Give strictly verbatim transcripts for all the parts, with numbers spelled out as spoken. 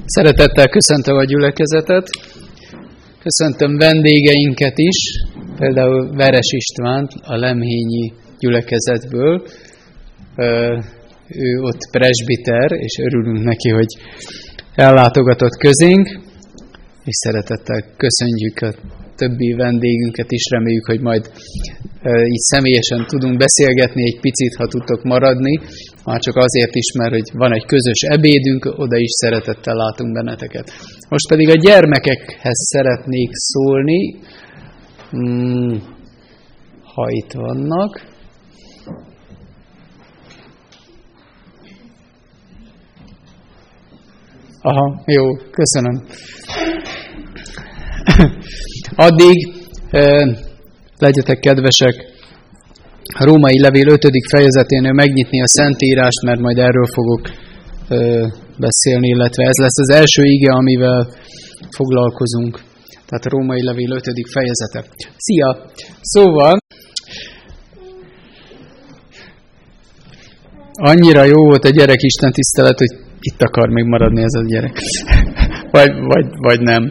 Szeretettel köszöntöm a gyülekezetet, köszöntöm vendégeinket is, például Veres Istvánt a Lemhényi gyülekezetből. Ő ott presbiter, és örülünk neki, hogy ellátogatott közénk, és szeretettel köszönjük a többi vendégünket is, reméljük, hogy majd így személyesen tudunk beszélgetni egy picit, ha tudtok maradni, már csak azért is, mert hogy van egy közös ebédünk, oda is szeretettel látunk benneteket. Most pedig a gyermekekhez szeretnék szólni, hmm, ha itt vannak. Aha, jó, köszönöm. Addig eh, legyetek kedvesek a Római Levél ötödik fejezeténél megnyitni a Szentírást, mert majd erről fogok eh, beszélni, illetve ez lesz az első ige, amivel foglalkozunk. Tehát a Római Levél ötödik fejezete. Szia! Szóval annyira jó volt a gyerek Isten tisztelet, hogy itt akar még maradni ez a gyerek. Vagy, vagy, vagy nem.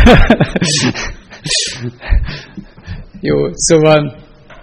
Jó, szóval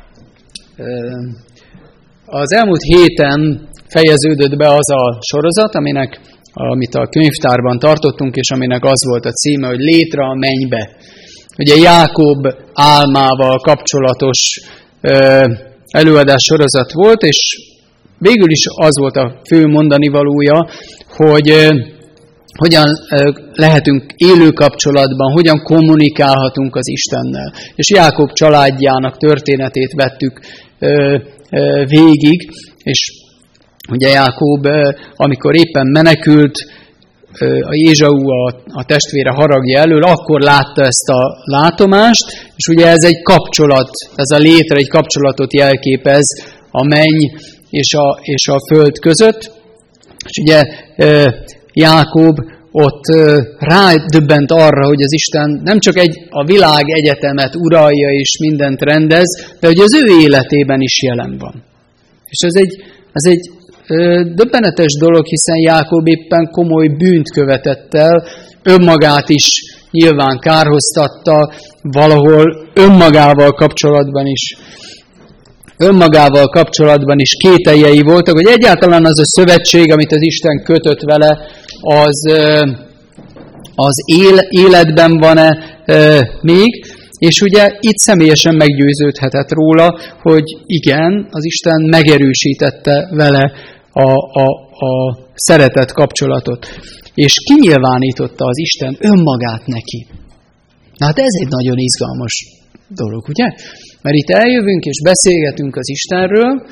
az elmúlt héten fejeződött be az a sorozat, aminek, amit a könyvtárban tartottunk, és aminek az volt a címe, hogy Létre a mennybe. Ugye Jákob álmával kapcsolatos előadás sorozat volt, és végül is az volt a fő mondanivalója, hogy hogyan lehetünk élő kapcsolatban, hogyan kommunikálhatunk az Istennel. És Jákob családjának történetét vettük végig, és ugye Jákob, amikor éppen menekült a Ézsau, a, a testvére haragja elől, akkor látta ezt a látomást, és ugye ez egy kapcsolat, ez a létre egy kapcsolatot jelképez a menny és a, és a föld között. És ugye Jákob ott rádöbbent arra, hogy az Isten nem csak egy, a világ egyetemet uralja és mindent rendez, de hogy az ő életében is jelen van. És ez egy, ez egy döbbenetes dolog, hiszen Jákob éppen komoly bűnt követett el, önmagát is nyilván kárhoztatta, valahol önmagával kapcsolatban is önmagával kapcsolatban is kételjei voltak, hogy egyáltalán az a szövetség, amit az Isten kötött vele, az, az él, életben van-e még, és ugye itt személyesen meggyőződhetett róla, hogy igen, az Isten megerősítette vele a, a, a szeretet kapcsolatot, és kinyilvánította az Isten önmagát neki. Na hát ez egy nagyon izgalmas dolog, ugye? Mert itt eljövünk és beszélgetünk az Istenről,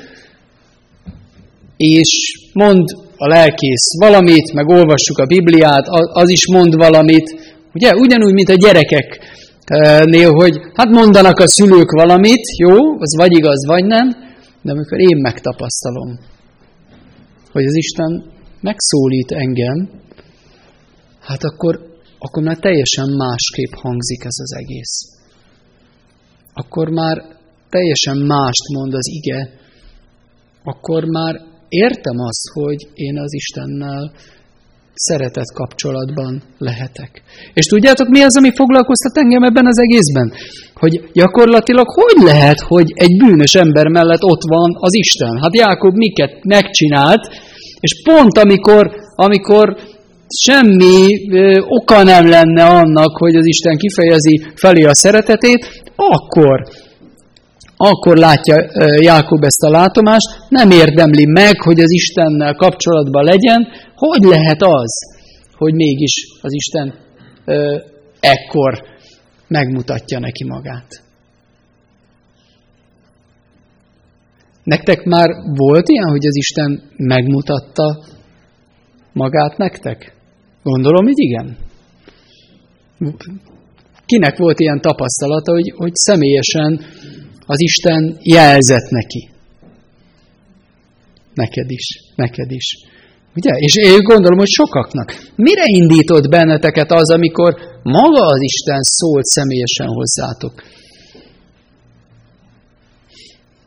és mond a lelkész valamit, meg olvassuk a Bibliát, az is mond valamit, ugye? Ugyanúgy, mint a gyerekeknél, hogy hát mondanak a szülők valamit, jó, az vagy igaz, vagy nem, de amikor én megtapasztalom, hogy az Isten megszólít engem, hát akkor, akkor már teljesen másképp hangzik ez az egész. Akkor már teljesen mást mond az ige, akkor már értem azt, hogy én az Istennel szeretett kapcsolatban lehetek. És tudjátok, mi az, ami foglalkoztat engem ebben az egészben? Hogy gyakorlatilag hogy lehet, hogy egy bűnös ember mellett ott van az Isten? Hát Jákob miket megcsinált, és pont amikor, amikor semmi ö, oka nem lenne annak, hogy az Isten kifejezi felé a szeretetét, akkor, akkor látja ö, Jákob ezt a látomást, nem érdemli meg, hogy az Istennel kapcsolatban legyen. Hogy lehet az, hogy mégis az Isten ö, ekkor megmutatja neki magát? Nektek már volt ilyen, hogy az Isten megmutatta magát nektek? Gondolom, hogy igen. Kinek volt ilyen tapasztalata, hogy, hogy személyesen az Isten jelzett neki? Neked is, neked is. Ugye? És én gondolom, hogy sokaknak. Mire indított benneteket az, amikor maga az Isten szólt személyesen hozzátok?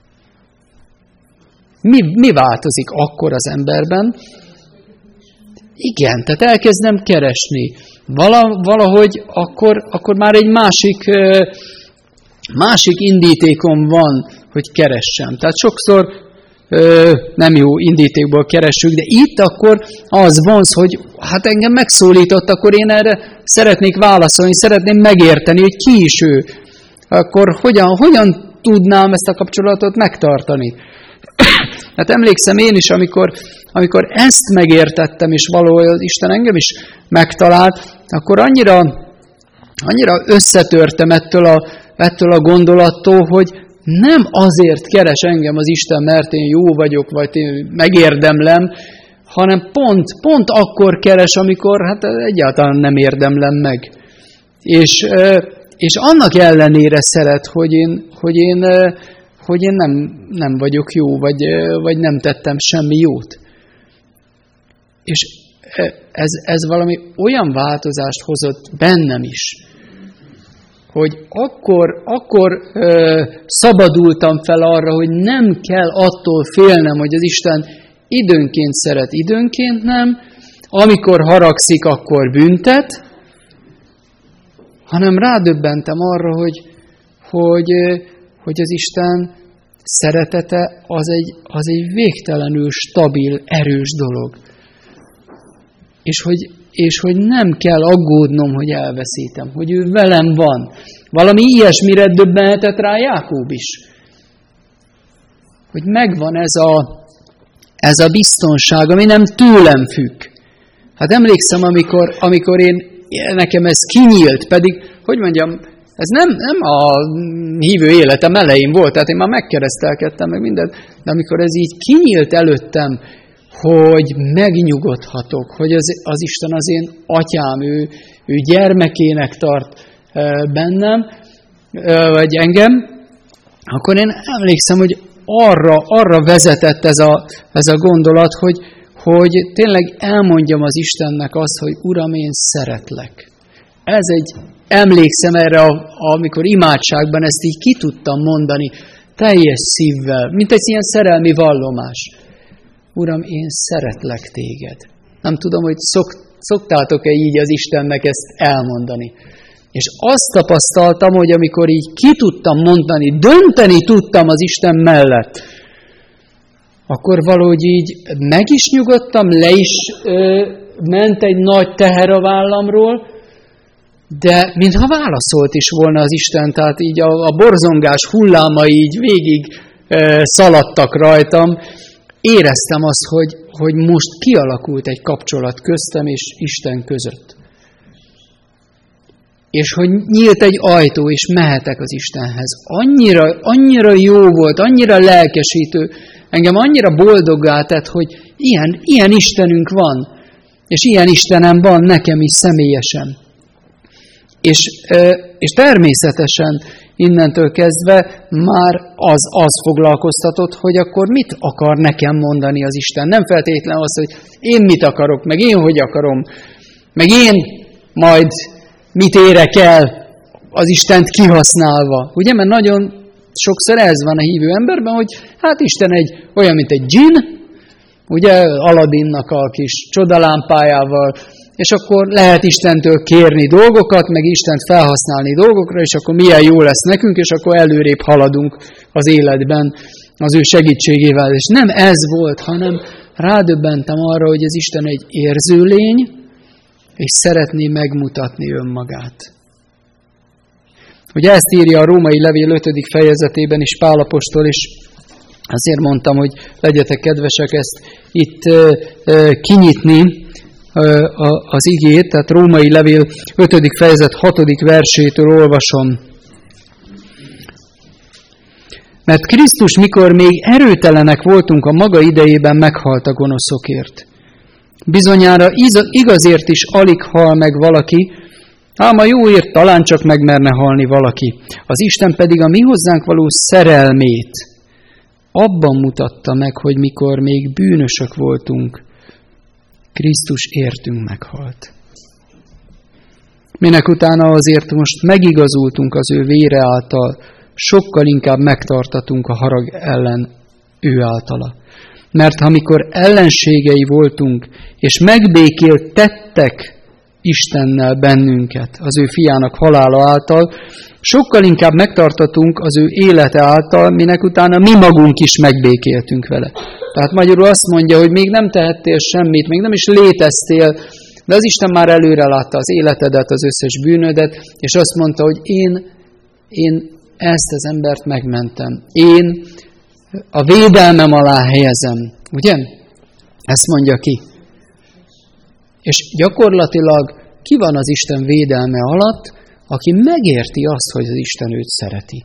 Mi, mi változik akkor az emberben, igen, tehát elkezdem keresni. Vala, valahogy akkor, akkor már egy másik, másik indítékom van, hogy keressem. Tehát sokszor nem jó indítékból keressük, de itt akkor az vonz, hogy hát engem megszólított, akkor én erre szeretnék válaszolni, szeretném megérteni, hogy ki is ő. Akkor hogyan, hogyan tudnám ezt a kapcsolatot megtartani? Hát emlékszem én is, amikor, amikor ezt megértettem, és valahol az Isten engem is megtalált, akkor annyira, annyira összetörtem ettől a, ettől a gondolattól, hogy nem azért keres engem az Isten, mert én jó vagyok, vagy én megérdemlem, hanem pont, pont akkor keres, amikor hát egyáltalán nem érdemlem meg. És, és annak ellenére szeret, hogy én, hogy én, hogy én nem, nem vagyok jó, vagy, vagy nem tettem semmi jót. És ez, ez valami olyan változást hozott bennem is, hogy akkor, akkor ö, szabadultam fel arra, hogy nem kell attól félnem, hogy az Isten időnként szeret, időnként nem, amikor haragszik, akkor büntet, hanem rádöbbentem arra, hogy, hogy, hogy az Isten szeretete az egy, az egy végtelenül stabil, erős dolog. És hogy, és hogy nem kell aggódnom, hogy elveszítem, hogy ő velem van. Valami ilyesmire döbbenhetett rá Jákób is. Hogy megvan ez a, ez a biztonság, ami nem tőlem függ. Hát emlékszem, amikor, amikor én, nekem ez kinyílt, pedig, hogy mondjam, ez nem, nem a hívő életem elején volt, tehát én már megkeresztelkedtem, meg mindent, de amikor ez így kinyílt előttem, hogy megnyugodhatok, hogy az, az Isten az én atyám, ő, ő gyermekének tart bennem, vagy engem, akkor én emlékszem, hogy arra, arra vezetett ez a, ez a gondolat, hogy, hogy tényleg elmondjam az Istennek azt, hogy Uram, én szeretlek. Ez egy, emlékszem erre, amikor imádságban ezt így ki tudtam mondani, teljes szívvel, mint egy ilyen szerelmi vallomás. Uram, én szeretlek téged. Nem tudom, hogy szok, szoktátok-e így az Istennek ezt elmondani. És azt tapasztaltam, hogy amikor így ki tudtam mondani, dönteni tudtam az Isten mellett, akkor valahogy így meg is nyugodtam, le is ö, ment egy nagy teher a vállamról, de mintha válaszolt is volna az Isten, tehát így a, a borzongás hullámai így végig ö, szaladtak rajtam. Éreztem azt, hogy, hogy most kialakult egy kapcsolat köztem és Isten között. És hogy nyílt egy ajtó, és mehetek az Istenhez. Annyira, annyira jó volt, annyira lelkesítő, engem annyira boldoggá tett, hogy ilyen, ilyen Istenünk van, és ilyen Istenem van nekem is személyesen. És, és természetesen innentől kezdve már az, az foglalkoztatott, hogy akkor mit akar nekem mondani az Isten. Nem feltétlenül az, hogy én mit akarok, meg én hogy akarom, meg én majd mit érek el az Istent kihasználva. Ugye, mert nagyon sokszor ez van a hívő emberben, hogy hát Isten egy olyan, mint egy dzsin, ugye Aladinnak a kis csodalámpájával, és akkor lehet Istentől kérni dolgokat, meg Istent felhasználni dolgokra, és akkor milyen jó lesz nekünk, és akkor előrébb haladunk az életben az ő segítségével. És nem ez volt, hanem rádöbbentem arra, hogy az Isten egy érző lény, és szeretné megmutatni önmagát. Ugye ezt írja a Római Levél ötödik fejezetében is Pál apostol, és azért mondtam, hogy legyetek kedvesek ezt itt kinyitni, az igét, tehát Római Levél ötödik fejezet hatodik versétől olvasom. Mert Krisztus, mikor még erőtelenek voltunk, a maga idejében meghalt a gonoszokért. Bizonyára igazért is alig hal meg valaki, ám a jóért talán csak megmerne halni valaki. Az Isten pedig a mi hozzánk való szerelmét abban mutatta meg, hogy mikor még bűnösök voltunk, Krisztus értünk meghalt. Minek utána azért most megigazultunk az ő vére által, sokkal inkább megtartatunk a harag ellen ő általa. Mert amikor ellenségei voltunk, és megbékéltettek Istennel bennünket, az ő fiának halála által, sokkal inkább megtartatunk az ő élete által, minek utána mi magunk is megbékéltünk vele. Tehát magyarul azt mondja, hogy még nem tehettél semmit, még nem is léteztél, de az Isten már előre látta az életedet, az összes bűnödet, és azt mondta, hogy én, én ezt az embert megmentem. Én a védelmem alá helyezem. Ugye? Ezt mondja ki. És gyakorlatilag ki van az Isten védelme alatt, aki megérti azt, hogy az Isten őt szereti.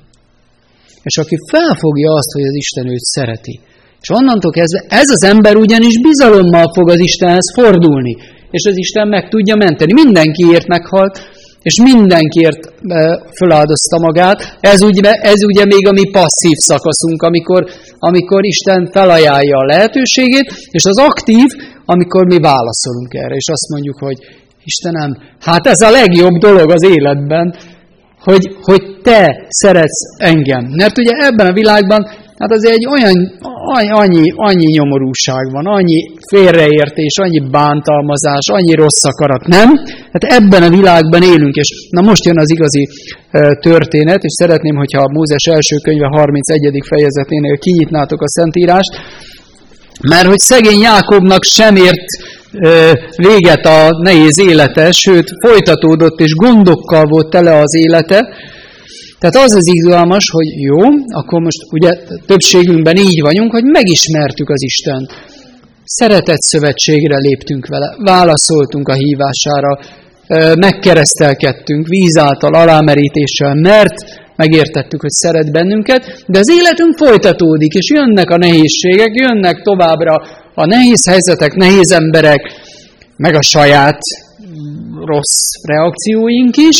És aki felfogja azt, hogy az Isten őt szereti. És onnantól kezdve ez az ember ugyanis bizalommal fog az Istenhez fordulni. És az Isten meg tudja menteni. Mindenkiért meghalt, és mindenkiért föláldozta magát. Ez ugye, ez ugye még a mi passzív szakaszunk, amikor, amikor Isten felajánlja a lehetőségét, és az aktív, amikor mi válaszolunk erre, és azt mondjuk, hogy Istenem, hát ez a legjobb dolog az életben, hogy, hogy te szeretsz engem. Mert ugye ebben a világban, hát azért egy olyan, annyi, annyi nyomorúság van, annyi félreértés, annyi bántalmazás, annyi rossz akarat, nem? Hát ebben a világban élünk, és na most jön az igazi történet, és szeretném, hogyha a Mózes első könyve harmincegyedik fejezeténél kinyitnátok a Szentírást, mert hogy szegény Jákobnak sem ért véget a nehéz élete, sőt folytatódott és gondokkal volt tele az élete. Tehát az az izgalmas, hogy jó, akkor most ugye többségünkben így vagyunk, hogy megismertük az Istent. Szeretett szövetségre léptünk vele, válaszoltunk a hívására, megkeresztelkedtünk víz által, alámerítéssel, mert megértettük, hogy szeret bennünket, de az életünk folytatódik, és jönnek a nehézségek, jönnek továbbra a nehéz helyzetek, nehéz emberek, meg a saját rossz reakcióink is,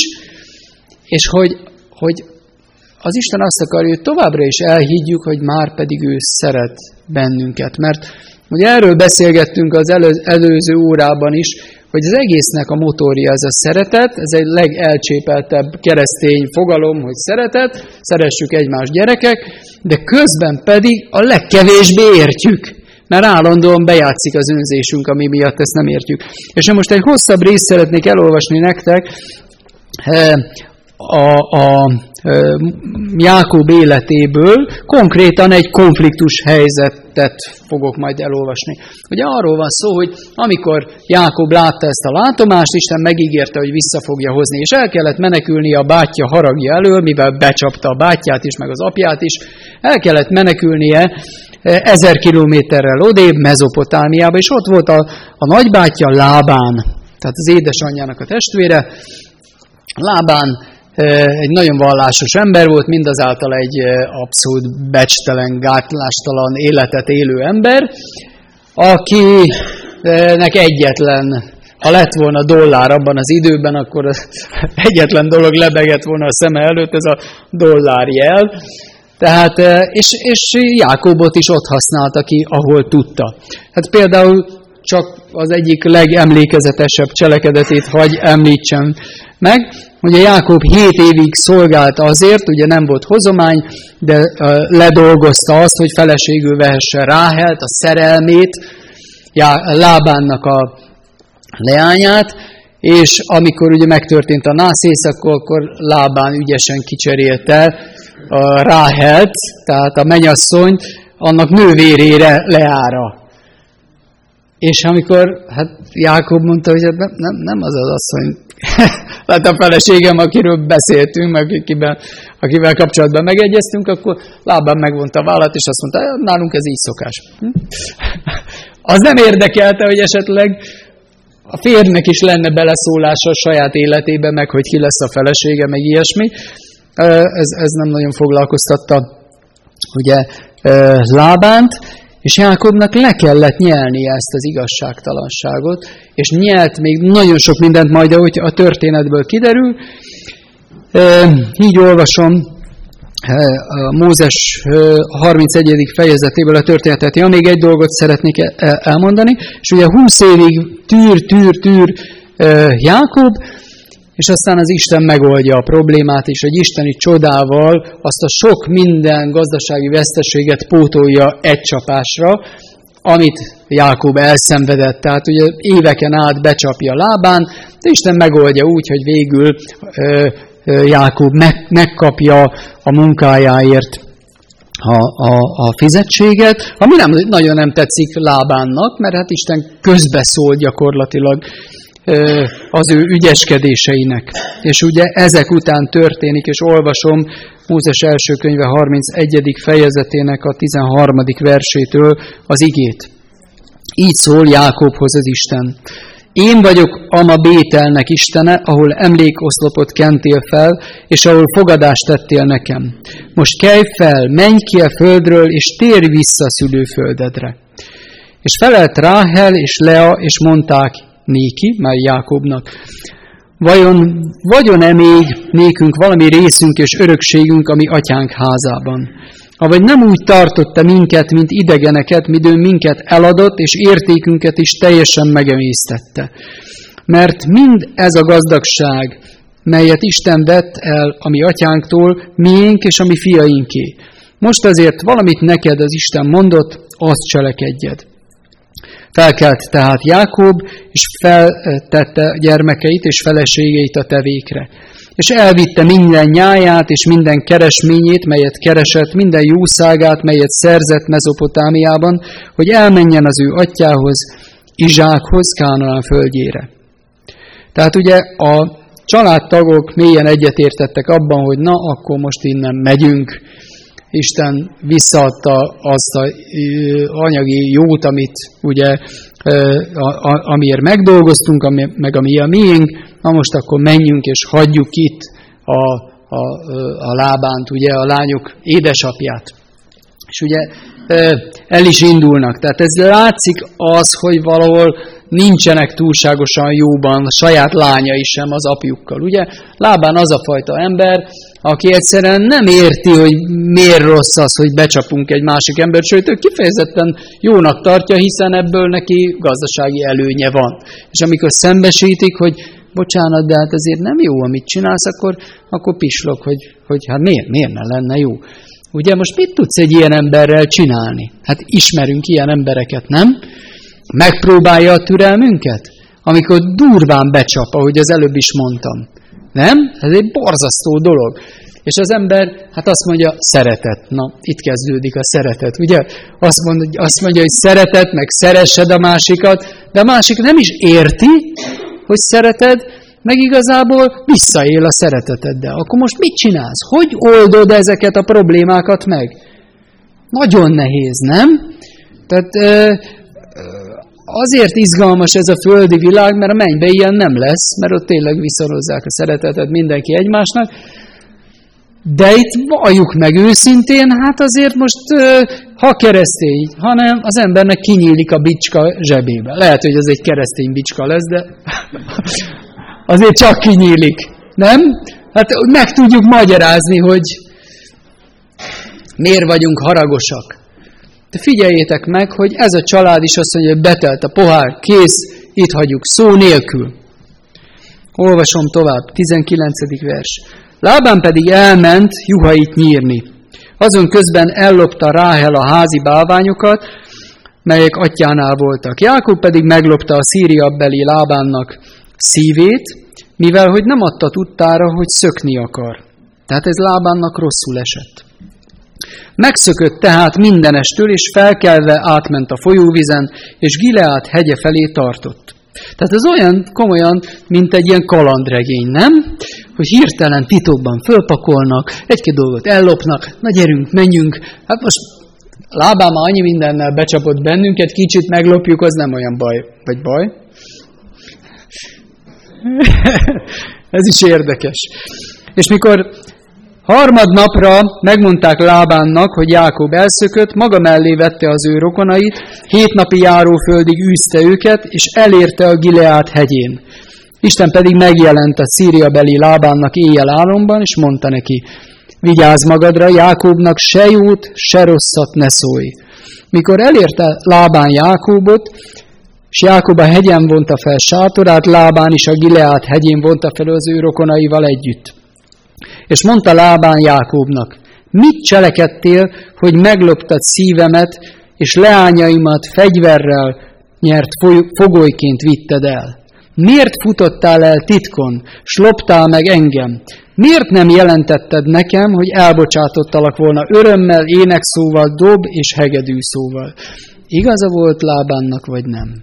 és hogy, hogy az Isten azt akarja, hogy továbbra is elhiggyük, hogy már pedig ő szeret bennünket. Mert ugye erről beszélgettünk az elő, előző órában is, hogy az egésznek a motorja ez a szeretet, ez egy legelcsépeltebb keresztény fogalom, hogy szeretet, szeressük egymást gyerekek, de közben pedig a legkevésbé értjük, mert állandóan bejátszik az önzésünk, ami miatt ezt nem értjük. És én most egy hosszabb részt szeretnék elolvasni nektek, a, a Jákob életéből, konkrétan egy konfliktus helyzetet fogok majd elolvasni. Ugye arról van szó, hogy amikor Jákob látta ezt a látomást, Isten megígérte, hogy vissza fogja hozni, és el kellett menekülni a bátyja haragja elől, mivel becsapta a bátyját is, meg az apját is, el kellett menekülnie ezer kilométerrel odébb, Mezopotámiába, és ott volt a, a nagybátyja Lábán, tehát az édesanyjának a testvére. Lábán egy nagyon vallásos ember volt, mindazáltal egy abszolút becstelen, gátlástalan életet élő ember, akinek egyetlen, ha lett volna dollár abban az időben, akkor egyetlen dolog lebegett volna a szeme előtt, ez a dollárjel. Tehát, és, és Jákobot is ott használta ki, ahol tudta. Hát például csak az egyik legemlékezetesebb cselekedetét hagy említsem meg. Ugye Jákob hét évig szolgált azért, ugye nem volt hozomány, de ledolgozta azt, hogy feleségül vehesse Ráhelt, a szerelmét, Lábánnak a leányát, és amikor ugye megtörtént a nászész, akkor, akkor Lábán ügyesen kicserélte a Ráhelt, tehát a mennyasszonyt, annak nővérére, Leára. És amikor hát Jákob mondta, hogy nem, nem, nem az az asszony, tehát a feleségem, akiről beszéltünk, meg akivel, akivel kapcsolatban megegyeztünk, akkor Lábán megvonta a vállat, és azt mondta, nálunk ez így szokás. Az nem érdekelte, hogy esetleg a férjnek is lenne beleszólása a saját életébe, meg hogy ki lesz a felesége, meg ilyesmi. Ez, ez nem nagyon foglalkoztatta ugye Lábánt, és Jákobnak le kellett nyelnie ezt az igazságtalanságot, és nyelt még nagyon sok mindent, majd ahogy a történetből kiderül. Így olvasom a Mózes harmincegyedik fejezetéből a történetet. Ja, még egy dolgot szeretnék elmondani, és ugye húsz évig tűr, tűr, tűr Jákob, és aztán az Isten megoldja a problémát, és egy isteni csodával azt a sok minden gazdasági veszteséget pótolja egy csapásra, amit Jákob elszenvedett. Tehát ugye éveken át becsapja Lábán, de Isten megoldja úgy, hogy végül ö, ö, Jákob meg, megkapja a munkájáért a, a, a fizetséget, ami nem, nagyon nem tetszik Lábánnak, mert hát Isten közbeszól gyakorlatilag ö, az ő ügyeskedéseinek. És ugye ezek után történik, és olvasom Mózes első könyve harmincegyedik fejezetének a tizenharmadik versétől az igét. Így szól Jákobhoz az Isten. Én vagyok ama Bételnek Istene, ahol emlékoszlopot kentél fel, és ahol fogadást tettél nekem. Most kelj fel, menj ki a földről, és térj vissza szülőföldedre. És felelt Ráhel és Lea, és mondták néki, már Jákobnak, vajon vagyon-e még nékünk valami részünk és örökségünk a mi atyánk házában? Avagy nem úgy tartotta minket, mint idegeneket, midőn minket eladott, és értékünket is teljesen megemésztette. Mert mind ez a gazdagság, melyet Isten vett el a mi atyánktól, miénk és a mi fiainké. Most azért valamit neked az Isten mondott, azt cselekedjed. Felkelt tehát Jákob, és feltette gyermekeit és feleségeit a tevékre. És elvitte minden nyáját és minden keresményét, melyet keresett, minden jószágát, melyet szerzett Mezopotámiában, hogy elmenjen az ő atyához, Izsákhoz, Kánaán földjére. Tehát ugye a családtagok mélyen egyetértettek abban, hogy na, akkor most innen megyünk. Isten visszaadta azt az anyagi jót, amit ugye, amiért megdolgoztunk, meg ami a miénk, na most akkor menjünk és hagyjuk itt a, a, a Lábánt, ugye a lányok édesapját. És ugye el is indulnak. Tehát ez látszik az, hogy valahol nincsenek túlságosan jóban a saját lányai sem az apjukkal. Ugye Lábán az a fajta ember, aki egyszerűen nem érti, hogy miért rossz az, hogy becsapunk egy másik embert, sőt, ő kifejezetten jónak tartja, hiszen ebből neki gazdasági előnye van. És amikor szembesítik, hogy bocsánat, de hát ezért nem jó, amit csinálsz, akkor, akkor pislog, hogy, hogy hát miért, miért ne lenne jó. Ugye most mit tudsz egy ilyen emberrel csinálni? Hát ismerünk ilyen embereket, nem? Megpróbálja a türelmünket? Amikor durván becsap, ahogy az előbb is mondtam. Nem? Ez egy borzasztó dolog. És az ember, hát azt mondja, szeretet. Na, itt kezdődik a szeretet, ugye? Azt mondja, azt mondja, hogy szeretet, meg szeressed a másikat, de a másik nem is érti, hogy szereted, meg igazából visszaél a szereteteddel. Akkor most mit csinálsz? Hogy oldod ezeket a problémákat meg? Nagyon nehéz, nem? Tehát azért izgalmas ez a földi világ, mert a mennyben ilyen nem lesz, mert ott tényleg visszahozzák a szeretetet mindenki egymásnak. De itt valljuk meg őszintén, hát azért most, ha keresztény, hanem az embernek kinyílik a bicska zsebébe. Lehet, hogy ez egy keresztény bicska lesz, de azért csak kinyílik, nem? Hát meg tudjuk magyarázni, hogy miért vagyunk haragosak. De figyeljétek meg, hogy ez a család is azt mondja, hogy betelt a pohár, kész, itt hagyjuk, szó nélkül. Olvasom tovább, tizenkilencedik vers. Lábán pedig elment juhait nyírni. Azon közben ellopta Ráhel a házi bálványokat, melyek atyjánál voltak. Jákob pedig meglopta a szíriabeli Lábánnak szívét, mivel hogy nem adta tudtára, hogy szökni akar. Tehát ez Lábánnak rosszul esett. Megszökött tehát mindenestől, és felkelve átment a folyóvizen, és Gileád hegye felé tartott. Tehát ez olyan komolyan, mint egy ilyen kalandregény, nem? Hogy hirtelen titokban fölpakolnak, egy-két dolgot ellopnak, na gyerünk, menjünk. Hát most Lábán már annyi mindennel becsapott bennünket, kicsit meglopjuk, az nem olyan baj. Vagy baj? Ez is érdekes. És mikor harmadnapra megmondták Lábánnak, hogy Jákob elszökött, maga mellé vette az ő rokonait, hét napi járóföldig űzte őket, és elérte a Gileád hegyén. Isten pedig megjelent a szíriabeli Lábánnak éjjel álomban, és mondta neki, vigyázz magadra, Jákobnak se jót, se rosszat ne szólj. Mikor elérte Lábán Jákobot, és Jákob a hegyen vonta fel sátorát, Lábán is a Gileád hegyén vonta fel az ő rokonaival együtt. És mondta Lábán Jákobnak, mit cselekedtél, hogy megloptad szívemet, és leányaimat fegyverrel nyert fogolyként vitted el? Miért futottál el titkon, s loptál meg engem? Miért nem jelentetted nekem, hogy elbocsátottalak volna örömmel, énekszóval, dob és hegedű szóval? Igaza volt Lábánnak, vagy nem?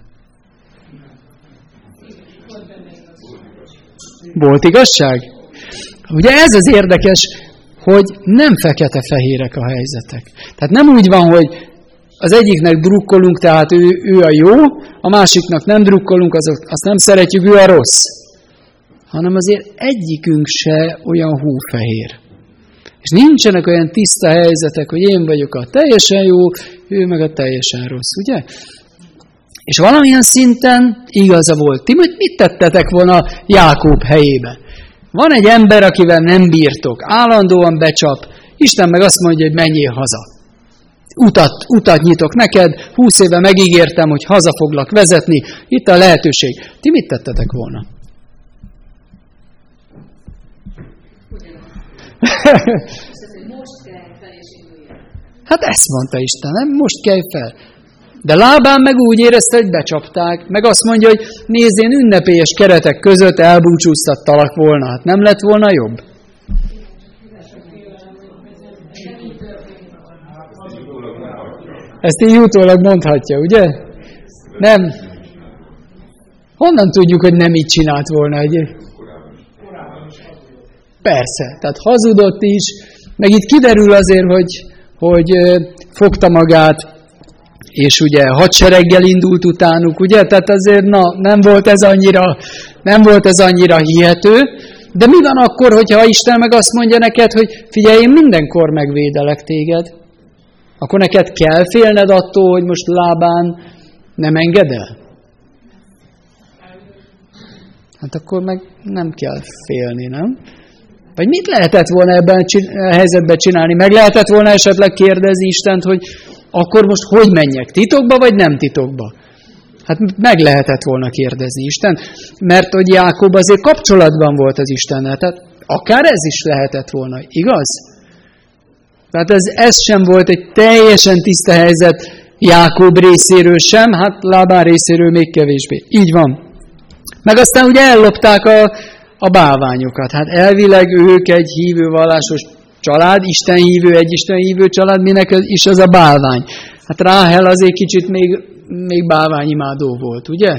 Volt igazság? Ugye ez az érdekes, hogy nem fekete-fehérek a helyzetek. Tehát nem úgy van, hogy az egyiknek drukkolunk, tehát ő, ő a jó, a másiknak nem drukkolunk, az, azt nem szeretjük, ő a rossz. Hanem azért egyikünk se olyan hófehér. És nincsenek olyan tiszta helyzetek, hogy én vagyok a teljesen jó, ő meg a teljesen rossz, ugye? És valamilyen szinten igaza volt. Ti mit tettetek volna Jákob helyébe? Van egy ember, akivel nem bírtok, állandóan becsap, Isten meg azt mondja, hogy menjél haza. Utat, utat nyitok neked, húsz éve megígértem, hogy haza foglak vezetni, itt a lehetőség. Ti mit tettetek volna? Hát ezt mondta Isten, nem? Most kelj fel. De Lábán meg úgy érezte, hogy becsapták, meg azt mondja, hogy nézd, én ünnepélyes keretek között elbúcsúztattalak volna. Hát nem lett volna jobb? Ezt így utólag mondhatja, ugye? Nem. Honnan tudjuk, hogy nem így csinált volna egy? Persze, tehát hazudott is, meg itt kiderül azért, hogy, hogy fogta magát, és ugye hadsereggel indult utánuk, ugye? Tehát azért na, nem volt ez annyira, nem volt ez annyira hihető, de mi van akkor, hogyha Isten meg azt mondja neked, hogy figyelj, én mindenkor megvédelek téged, akkor neked kell félned attól, hogy most Lábán nem enged el? Hát akkor meg nem kell félni, nem? Vagy mit lehetett volna ebben a helyzetben csinálni? Meg lehetett volna esetleg kérdezni Istent, hogy akkor most hogy menjek? Titokba vagy nem titokba? Hát meg lehetett volna kérdezni Isten, mert hogy Jákob azért kapcsolatban volt az Istennel, tehát akár ez is lehetett volna, igaz? Tehát ez, ez sem volt egy teljesen tiszta helyzet Jákob részéről sem, hát Lábán részéről még kevésbé. Így van. Meg aztán ugye ellopták a, a bálványokat. Hát elvileg ők egy hívő vallásos család, istenhívő, egy istenhívő család, minek is az a bálvány. Hát Ráhel azért kicsit még, még bálványimádó volt, ugye?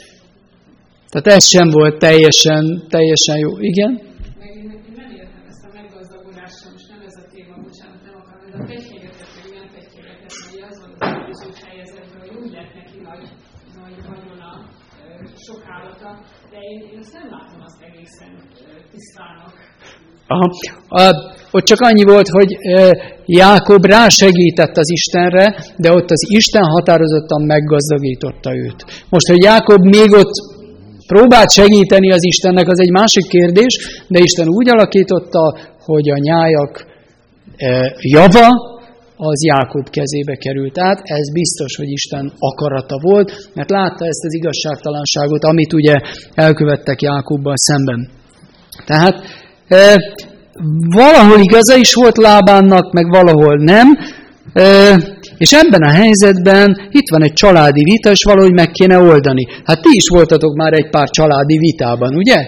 Tehát ez sem volt teljesen, teljesen jó. Igen? Én nem értem ezt a meggazdagodással, most nem ez a téma, bocsánat, nem akarom, de a petyégetet, meg ilyen petyégetet, hogy az volt az előző helyezetben, hogy úgy lett neki nagy, nagy vagyona, sok állata, de én, én azt nem látom azt egészen tisztának. Aha. A, ott csak annyi volt, hogy e, Jákob rásegített az Istenre, de ott az Isten határozottan meggazdagította őt. Most, hogy Jákob még ott próbált segíteni az Istennek, az egy másik kérdés, de Isten úgy alakította, hogy a nyájak e, java az Jákob kezébe került. Tehát ez biztos, hogy Isten akarata volt, mert látta ezt az igazságtalanságot, amit ugye elkövettek Jákobbal szemben. Tehát e, valahol igaza is volt Lábánnak, meg valahol nem, e, és ebben a helyzetben itt van egy családi vita, és valahogy meg kéne oldani. Hát ti is voltatok már egy pár családi vitában, ugye?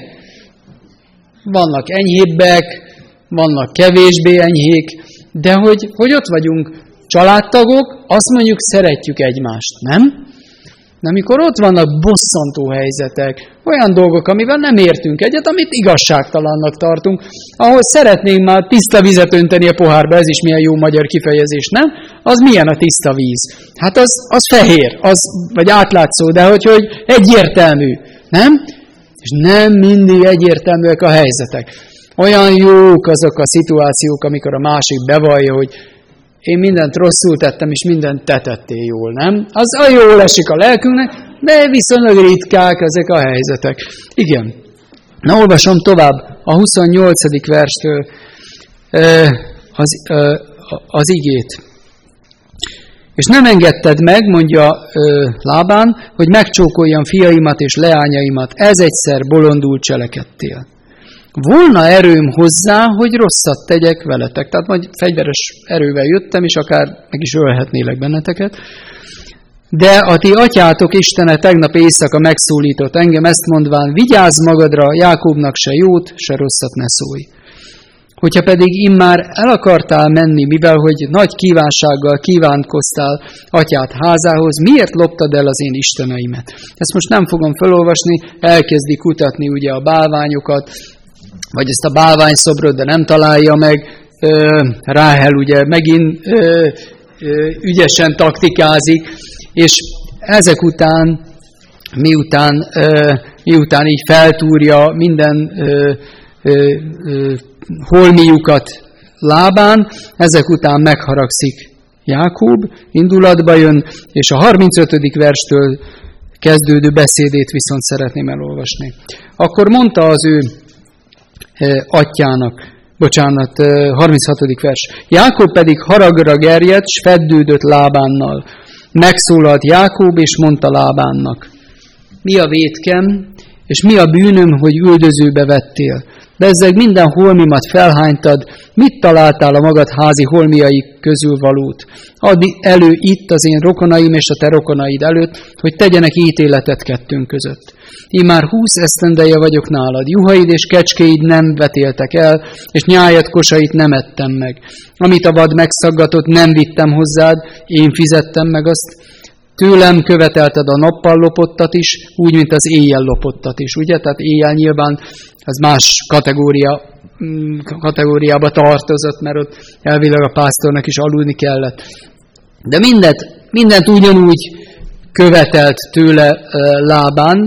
Vannak enyhébbek, vannak kevésbé enyhék, de hogy, hogy ott vagyunk családtagok, azt mondjuk szeretjük egymást, nem? De amikor ott vannak bosszantó helyzetek, olyan dolgok, amivel nem értünk egyet, amit igazságtalannak tartunk, ahol szeretnénk már tiszta vizet önteni a pohárba, ez is milyen jó magyar kifejezés, nem? Az milyen a tiszta víz? Hát az, az fehér, az, vagy átlátszó, de hogy, hogy egyértelmű, nem? És nem mindig egyértelműek a helyzetek. Olyan jók azok a szituációk, amikor a másik bevallja, hogy én mindent rosszul tettem, és mindent te tettél jól, nem? Az a jól esik a lelkünknek, de viszonylag ritkák ezek a helyzetek. Igen. Na, olvasom tovább a huszonnyolcadik verstől az, az igét. És nem engedted meg, mondja Lábán, hogy megcsókoljam fiaimat és leányaimat, ez egyszer bolondul cselekedtél. volna erőm hozzá, hogy rosszat tegyek veletek. Tehát majd fegyveres erővel jöttem, és akár meg is ölhetnélek benneteket. De a ti atyátok Istene tegnap éjszaka megszólított engem, ezt mondván, vigyázz magadra, Jákóbnak se jót, se rosszat ne szólj. Hogyha pedig immár el akartál menni, mivel hogy nagy kívánsággal kívánkoztál atyád házához, miért loptad el az én isteneimet? Ezt most nem fogom felolvasni, elkezdi kutatni ugye a bálványokat, vagy ezt a bálványszobrot, de nem találja meg. Ráhel ugye megint ö, ö, ügyesen taktikázik, és ezek után, miután, ö, miután így feltúrja minden ö, ö, ö, holmiukat lábán, ezek után megharagszik Jákób, indulatba jön, és a harmincötödik verstől kezdődő beszédét viszont szeretném elolvasni. Akkor mondta az ő e, atyának, bocsánat, e, harminchatodik vers. Jákób pedig haragra gerjedt, s feddődött Lábánnal. Megszólalt Jákób, és mondta Lábánnak, mi a vétkem, és mi a bűnöm, hogy üldözőbe vettél? Bezzeg minden holmimat felhánytad, mit találtál a magad házi holmiai közül valót? Add elő itt az én rokonaim és a te rokonaid előtt, hogy tegyenek ítéletet kettőnk között. Immár húsz esztendeje vagyok nálad, juhaid és kecskéid nem vetéltek el, és nyájad kosait nem ettem meg. Amit a vad megszaggatott, nem vittem hozzád, én fizettem meg azt. Tőlem követelted a nappal lopottat is, úgy, mint az éjjel lopottat is, ugye? Tehát éjjel nyilván az más kategória, kategóriába tartozott, mert ott elvileg a pásztornak is aludni kellett. De mindent, mindent ugyanúgy követelt tőle Lábán,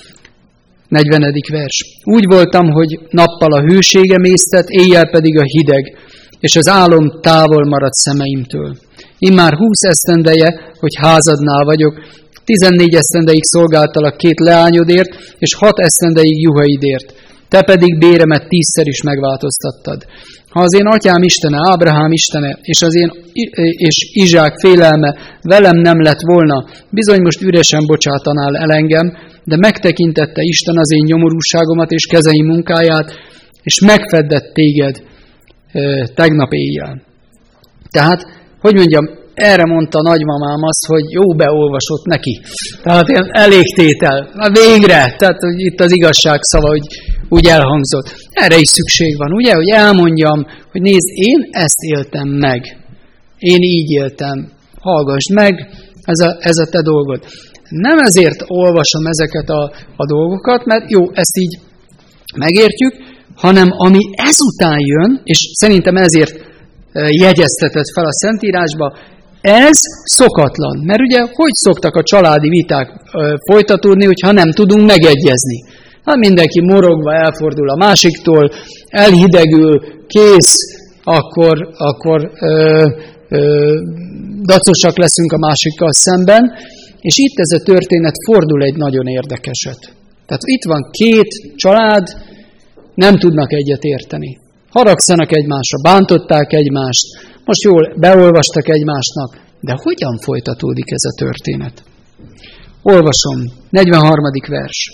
negyvenedik vers. Úgy voltam, hogy nappal a hőségem észtet, éjjel pedig a hideg, és az álom távol maradt szemeimtől. Immár húsz esztendeje, hogy házadnál vagyok, tizennégy esztendeig szolgáltalak két leányodért, és hat esztendeig juhaidért. Te pedig béremet tízszer is megváltoztattad. Ha az én atyám Istene, Ábrahám Istene, és az én és Izsák félelme velem nem lett volna, bizony most üresen bocsátanál el engem, de megtekintette Isten az én nyomorúságomat és kezeim munkáját, és megfeddett téged e, tegnap éjjel. Tehát, hogy mondjam, erre mondta nagymamám azt, hogy jó beolvasott neki. Tehát ilyen elégtétel. Na végre! Tehát hogy itt az igazság szava hogy úgy elhangzott. Erre is szükség van, ugye? Hogy elmondjam, hogy nézd, én ezt éltem meg. Én így éltem. Hallgassd meg, ez a, ez a te dolgod. Nem ezért olvasom ezeket a, a dolgokat, mert jó, ezt így megértjük, hanem ami ezután jön, és szerintem ezért jegyeztetett fel a Szentírásba, ez szokatlan. Mert ugye, hogy szoktak a családi viták folytatódni, hogyha nem tudunk megegyezni? Hát mindenki morogva elfordul a másiktól, elhidegül, kész, akkor, akkor ö, ö, dacosak leszünk a másikkal szemben, és itt ez a történet fordul egy nagyon érdekeset. Tehát itt van két család, nem tudnak egyet érteni. Haragszanak egymásra, bántották egymást, most jól beolvastak egymásnak, de hogyan folytatódik ez a történet? Olvasom, negyvenharmadik vers.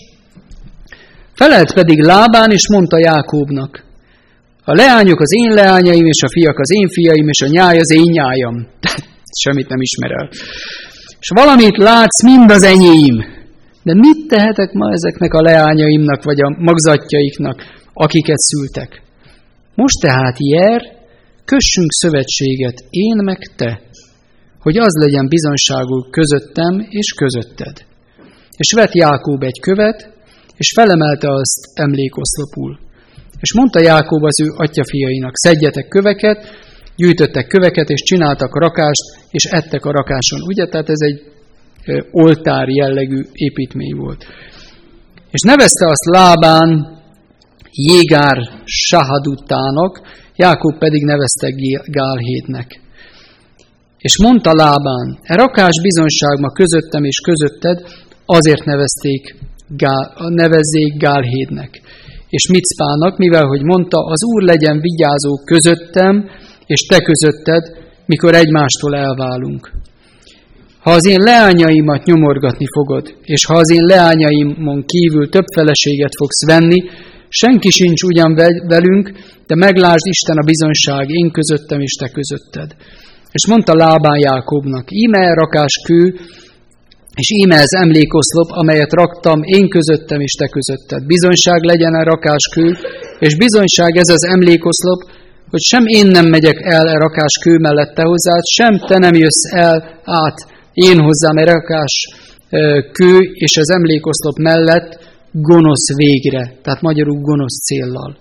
Felelt pedig Lábán, és mondta Jákóbnak, a leányok az én leányaim, és a fiak az én fiaim, és a nyáj az én nyájam. Semmit nem ismer el. És valamit látsz, mind az enyém. De mit tehetek ma ezeknek a leányaimnak, vagy a magzatjaiknak, akiket szültek? Most tehát jer, kössünk szövetséget, én meg te, hogy az legyen bizonyságul közöttem és közötted. És vett Jákób egy követ, és felemelte azt emlékoszlopul. És mondta Jákób az ő atyafiainak, szedjetek köveket, gyűjtöttek köveket, és csináltak rakást, és ettek a rakáson. Ugye, tehát ez egy oltár jellegű építmény volt. És nevezte azt Lábán Jégár Sahadutának, Jákób pedig nevezte Gálhédnek. És mondta Lábán, e rakás bizonyság ma közöttem és közötted, azért nevezték, Gál, nevezzék Gálhédnek. És Micpának, mivel hogy mondta, az Úr legyen vigyázó közöttem, és te közötted, mikor egymástól elválunk. Ha az én leányaimat nyomorgatni fogod, és ha az én leányaimon kívül több feleséget fogsz venni, senki sincs ugyan velünk, de meglásd Isten a bizonyság, én közöttem és te közötted. És mondta Lábán Jákobnak, íme rakás kő, és íme ez emlékoszlop, amelyet raktam én közöttem és te közötted. Bizonyság legyen a rakáskő, és bizonyság ez az emlékoszlop, hogy sem én nem megyek el a rakáskő mellett te hozzád, sem te nem jössz el át én hozzám a rakáskő és az emlékoszlop mellett gonosz végre, tehát magyarul gonosz céllal.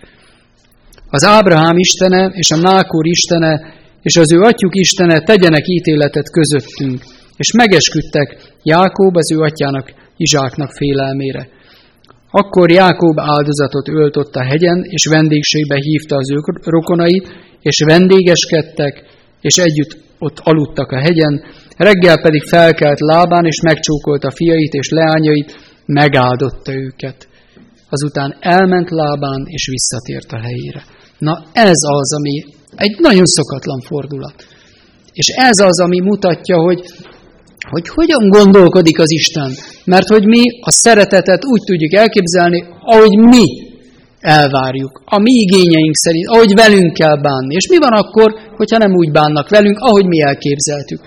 Az Ábrahám istene és a Nákor istene és az ő atyjuk istene tegyenek ítéletet közöttünk, és megesküdtek Jákob az ő atyának, Izsáknak félelmére. Akkor Jákob áldozatot ölt ott a hegyen, és vendégségbe hívta az ő rokonait, és vendégeskedtek, és együtt ott aludtak a hegyen. Reggel pedig felkelt Lábán, és megcsókolta fiait és leányait, megáldotta őket. Azután elment Lábán, és visszatért a helyére. Na ez az, ami egy nagyon szokatlan fordulat. És ez az, ami mutatja, hogy hogy hogyan gondolkodik az Isten. Mert hogy mi a szeretetet úgy tudjuk elképzelni, ahogy mi elvárjuk, a mi igényeink szerint, ahogy velünk kell bánni. És mi van akkor, hogyha nem úgy bánnak velünk, ahogy mi elképzeltük?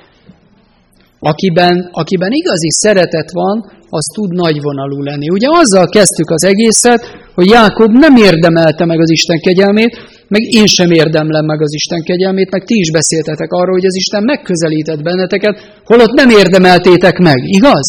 Akiben, akiben igazi szeretet van, az tud nagyvonalú lenni. Ugye azzal kezdtük az egészet, hogy Jákob nem érdemelte meg az Isten kegyelmét, meg én sem érdemlem meg az Isten kegyelmét, meg ti is beszéltetek arról, hogy az Isten megközelített benneteket, holott nem érdemeltétek meg, igaz?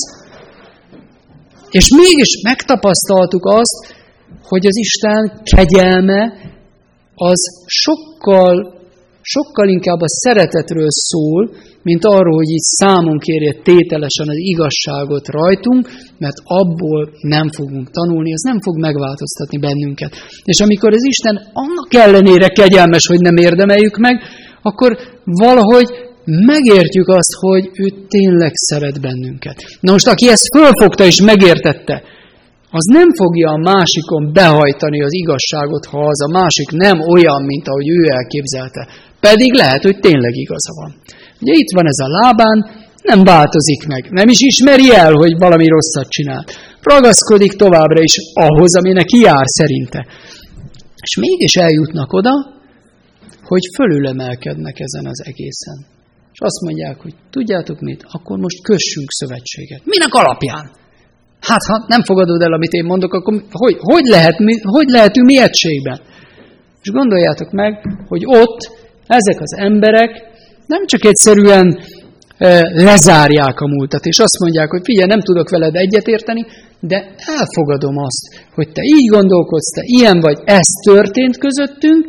És mégis megtapasztaltuk azt, hogy az Isten kegyelme az sokkal, sokkal inkább a szeretetről szól, mint arról, hogy így számon kérje tételesen az igazságot rajtunk, mert abból nem fogunk tanulni, az nem fog megváltoztatni bennünket. És amikor az Isten annak ellenére kegyelmes, hogy nem érdemeljük meg, akkor valahogy megértjük azt, hogy ő tényleg szeret bennünket. Na most, aki ezt fölfogta és megértette, az nem fogja a másikon behajtani az igazságot, ha az a másik nem olyan, mint ahogy ő elképzelte. Pedig lehet, hogy tényleg igaza van. Ugye itt van ez a Lábán, nem változik meg, nem is ismeri el, hogy valami rosszat csinált. Ragaszkodik továbbra is ahhoz, ami neki jár szerinte. És mégis eljutnak oda, hogy fölülemelkednek ezen az egészen. És azt mondják, hogy tudjátok mit, akkor most kössünk szövetséget. Minek alapján? Hát, ha nem fogadod el, amit én mondok, akkor hogy, hogy, lehet, hogy lehetünk mi egységben? És gondoljátok meg, hogy ott ezek az emberek nem csak egyszerűen e, lezárják a múltat, és azt mondják, hogy figyelj, nem tudok veled egyetérteni, de elfogadom azt, hogy te így gondolkodsz, te ilyen vagy, ez történt közöttünk,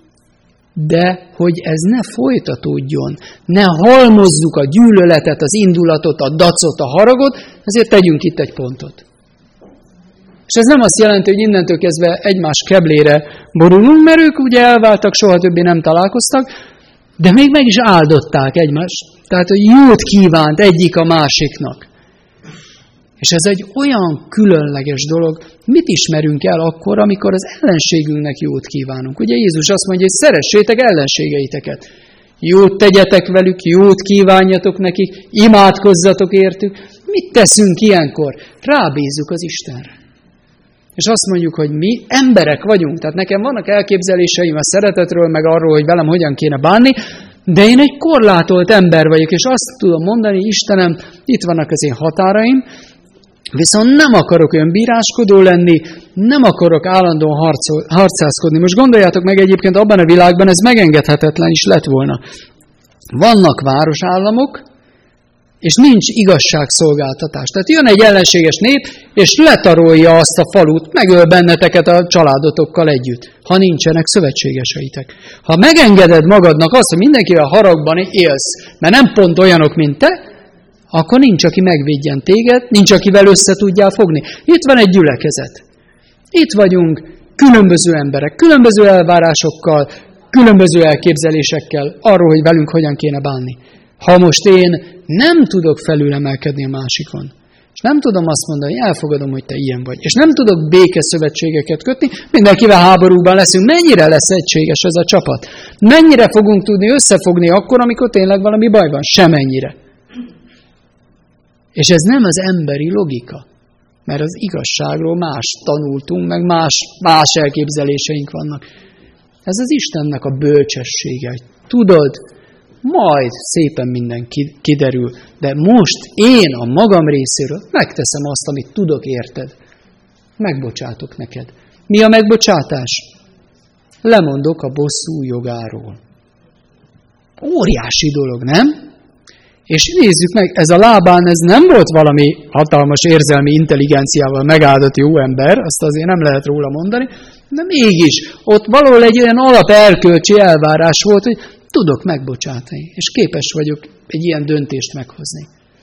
de hogy ez ne folytatódjon, ne halmozzuk a gyűlöletet, az indulatot, a dacot, a haragot, ezért tegyünk itt egy pontot. És ez nem azt jelenti, hogy innentől kezdve egymás keblére borulunk, mert ők ugye elváltak, soha többé nem találkoztak, de még meg is áldották egymást. Tehát, hogy jót kívánt egyik a másiknak. És ez egy olyan különleges dolog, mit ismerünk el akkor, amikor az ellenségünknek jót kívánunk. Ugye Jézus azt mondja, hogy szeressétek ellenségeiteket. Jót tegyetek velük, jót kívánjatok nekik, imádkozzatok értük. Mit teszünk ilyenkor? Rábízzuk az Istenre. És azt mondjuk, hogy mi emberek vagyunk, tehát nekem vannak elképzeléseim a szeretetről, meg arról, hogy velem hogyan kéne bánni, de én egy korlátolt ember vagyok, és azt tudom mondani, Istenem, itt vannak az én határaim, viszont nem akarok önbíráskodó lenni, nem akarok állandóan harcol, harcászkodni. Most gondoljátok meg, egyébként abban a világban ez megengedhetetlen is lett volna. Vannak városállamok, és nincs igazságszolgáltatás. Tehát jön egy ellenséges nép, és letarolja azt a falut, megöl benneteket a családotokkal együtt, ha nincsenek szövetségeseitek. Ha megengeded magadnak azt, hogy mindenkivel haragban élsz, mert nem pont olyanok, mint te, akkor nincs, aki megvédjen téged, nincs, akivel össze tudjál fogni. Itt van egy gyülekezet. Itt vagyunk különböző emberek, különböző elvárásokkal, különböző elképzelésekkel arról, hogy velünk hogyan kéne bánni. Ha most én nem tudok felülemelkedni a másikon, és nem tudom azt mondani, hogy elfogadom, hogy te ilyen vagy, és nem tudok békeszövetségeket kötni, mindenkivel háborúban leszünk, mennyire lesz egységes ez a csapat? Mennyire fogunk tudni összefogni akkor, amikor tényleg valami baj van? Semennyire. És ez nem az emberi logika. Mert az igazságról más tanultunk, meg más, más elképzeléseink vannak. Ez az Istennek a bölcsessége. Tudod, majd szépen minden kiderül, de most én a magam részéről megteszem azt, amit tudok, érted. Megbocsátok neked. Mi a megbocsátás? Lemondok a bosszú jogáról. Óriási dolog, nem? És nézzük meg, ez a Lábán, ez nem volt valami hatalmas érzelmi intelligenciával megáldott jó ember, azt azért nem lehet róla mondani, de mégis ott valahol egy olyan alapelkölcsi elvárás volt, hogy tudok megbocsátani, és képes vagyok egy ilyen döntést meghozni.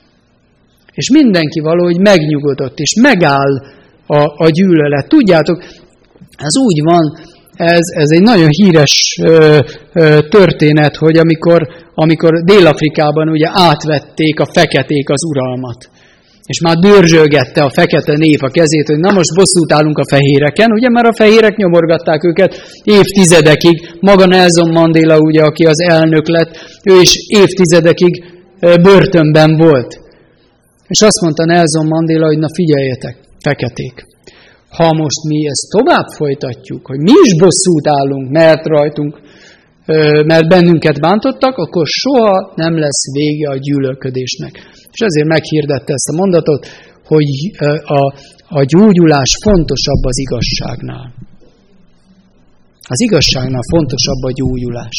És mindenki valahogy megnyugodott, és megáll a, a gyűlölet. Tudjátok, ez úgy van, ez, ez egy nagyon híres ö, ö, történet, hogy amikor, amikor Dél-Afrikában ugye átvették a feketék az uralmat, és már dörzsölgette a fekete nép a kezét, hogy na most bosszút állunk a fehéreken, ugye, mert a fehérek nyomorgatták őket évtizedekig. Maga Nelson Mandela, ugye, aki az elnök lett, ő is évtizedekig börtönben volt. És azt mondta Nelson Mandela, hogy na figyeljetek, feketék, ha most mi ezt tovább folytatjuk, hogy mi is bosszút állunk, mert rajtunk, mert bennünket bántottak, akkor soha nem lesz vége a gyűlölködésnek. És ezért meghirdette ezt a mondatot, hogy a, a gyógyulás fontosabb az igazságnál. Az igazságnál fontosabb a gyógyulás.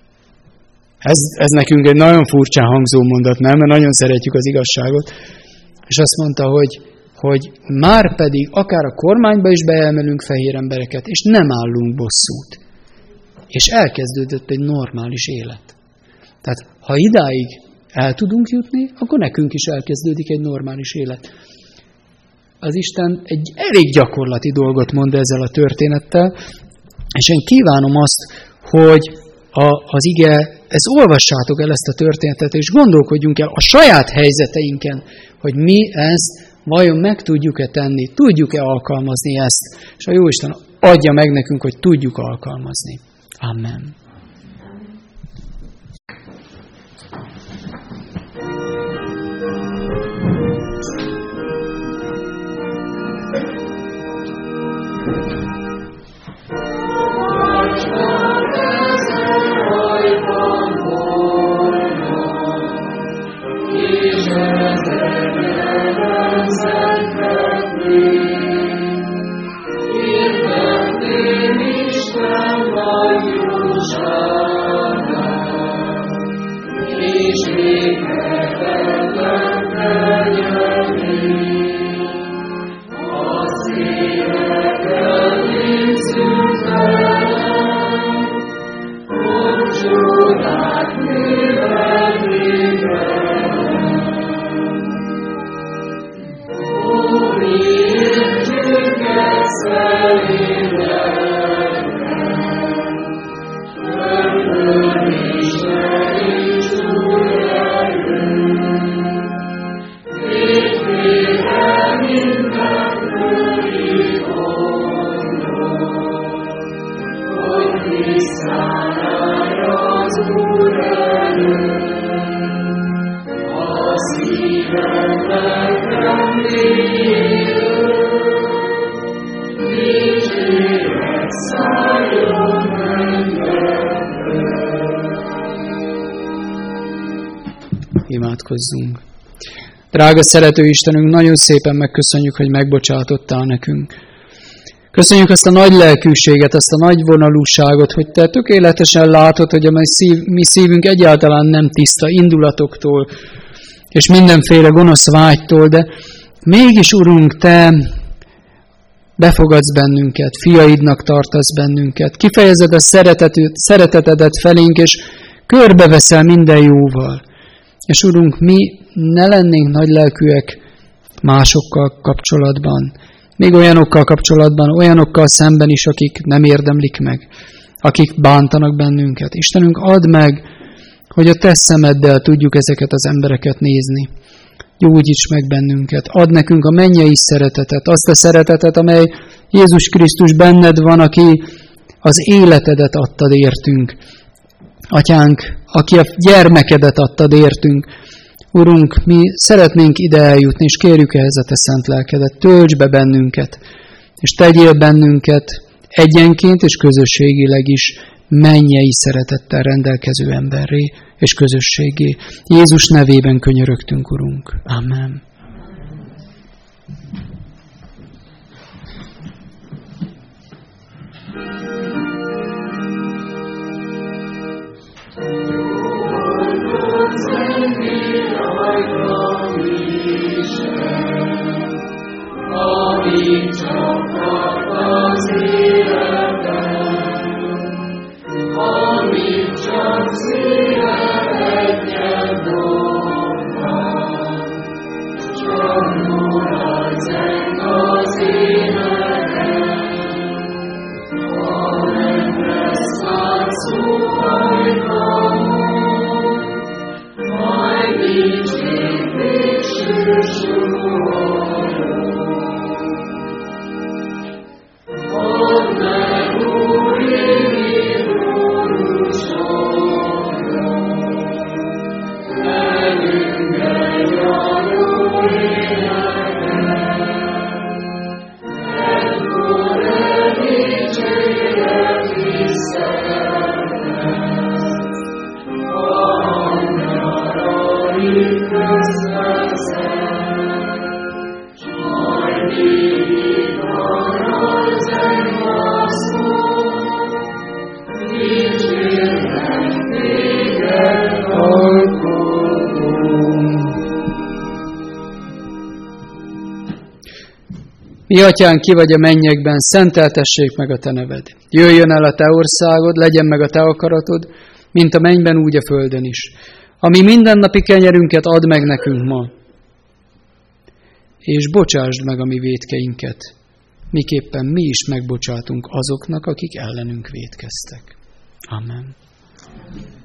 Ez, ez nekünk egy nagyon furcsán hangzó mondat, nem? Mert nagyon szeretjük az igazságot. És azt mondta, hogy, hogy már pedig akár a kormányba is beemelünk fehér embereket, és nem állunk bosszút. És elkezdődött egy normális élet. Tehát ha idáig el tudunk jutni, akkor nekünk is elkezdődik egy normális élet. Az Isten egy elég gyakorlati dolgot mond ezzel a történettel, és én kívánom azt, hogy a, az ige, ezt olvassátok el ezt a történetet, és gondolkodjunk el a saját helyzeteinken, hogy mi ezt vajon meg tudjuk-e tenni, tudjuk-e alkalmazni ezt, és a Jóisten adja meg nekünk, hogy tudjuk alkalmazni. Amen. Imádkozzunk. Drága szerető Istenünk, nagyon szépen megköszönjük, hogy megbocsátottál nekünk. Köszönjük azt a nagy lelkűséget, azt a nagy vonalúságot, hogy Te tökéletesen látod, hogy a mi, szív, mi szívünk egyáltalán nem tiszta indulatoktól, és mindenféle gonosz vágytól, de mégis, Urunk, Te befogadsz bennünket, fiaidnak tartasz bennünket, kifejezed a szeretetet, szeretetedet felénk, és körbeveszel minden jóval. És Urunk, mi ne lennénk nagylelkűek másokkal kapcsolatban, még olyanokkal kapcsolatban, olyanokkal szemben is, akik nem érdemlik meg, akik bántanak bennünket. Istenünk, add meg, hogy a Te szemeddel tudjuk ezeket az embereket nézni. Gyógyíts meg bennünket, add nekünk a mennyei szeretetet, azt a szeretetet, amely Jézus Krisztus benned van, aki az életedet adtad értünk. Atyánk, aki a gyermekedet adtad értünk, Urunk, mi szeretnénk ide eljutni, és kérjük ehhez a Te szent lelkedet. Töltsd be bennünket, és tegyél bennünket egyenként és közösségileg is mennyei szeretettel rendelkező emberré és közösségé. Jézus nevében könyörögtünk, Urunk. Amen. Mi atyánk, ki vagy a mennyekben, szenteltessék meg a te neved. Jöjjön el a te országod, legyen meg a te akaratod, mint a mennyben, úgy a földön is. Ami mindennapi kenyerünket add meg nekünk ma, és bocsásd meg a mi vétkeinket, miképpen mi is megbocsátunk azoknak, akik ellenünk vétkeztek. Amen.